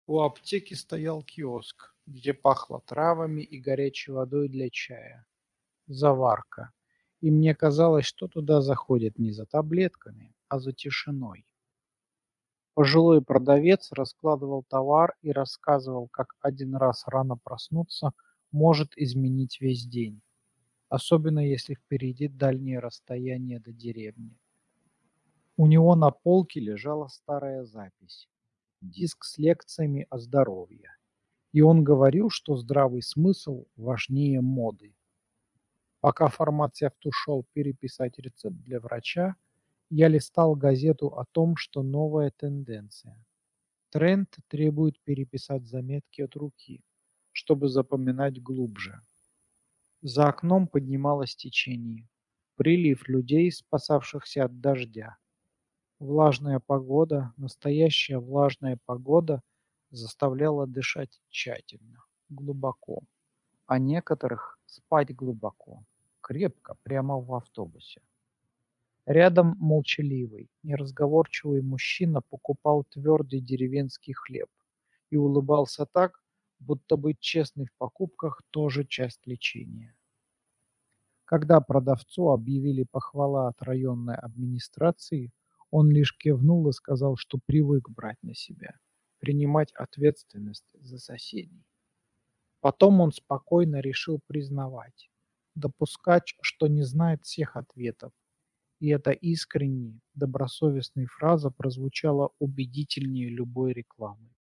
У аптеки стоял киоск, где пахло травами и горячей водой для чая. Заварка. И мне казалось, что туда заходят не за таблетками, а за тишиной. Пожилой продавец раскладывал товар и рассказывал, как один раз рано проснуться может изменить весь день, особенно если впереди дальние расстояния до деревни. У него на полке лежала старая запись, диск с лекциями о здоровье. И он говорил, что здравый смысл важнее моды. Пока фармацевт ушел переписать рецепт для врача, я листал газету о том, что новая тенденция. Тренд требует переписать заметки от руки, чтобы запоминать глубже. За окном поднималось течение. Прилив людей, спасавшихся от дождя. Влажная погода, настоящая влажная погода заставляла дышать тщательно, глубоко, а некоторых спать глубоко, крепко, прямо в автобусе. Рядом молчаливый, неразговорчивый мужчина покупал твердый деревенский хлеб и улыбался так, будто быть честный в покупках тоже часть лечения. Когда продавцу объявили похвала от районной администрации, он лишь кивнул и сказал, что привык брать на себя, принимать ответственность за соседей. Потом он спокойно решил признавать, допускать, что не знает всех ответов, и эта искренняя, добросовестная фраза прозвучала убедительнее любой рекламы.